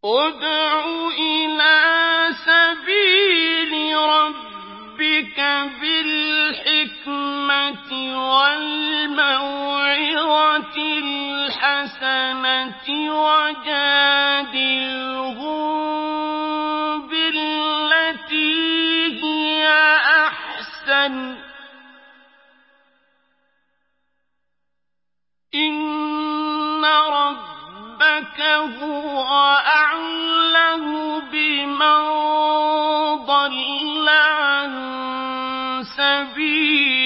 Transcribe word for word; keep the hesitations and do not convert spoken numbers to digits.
ادْعُ إِلَىٰ سَبِيلِ رَبِّكَ بِالْحِكْمَةِ وَالْمَوْعِظَةِ الْحَسَنَةِ وَجَادِلْهُم بِالَّتِي هِيَ أَحْسَنُ ۚ إِنَّ رَبَّكَ هُوَ أَعْلَمُ بِمَن ضَلَّ عَن سَبِيلِهِ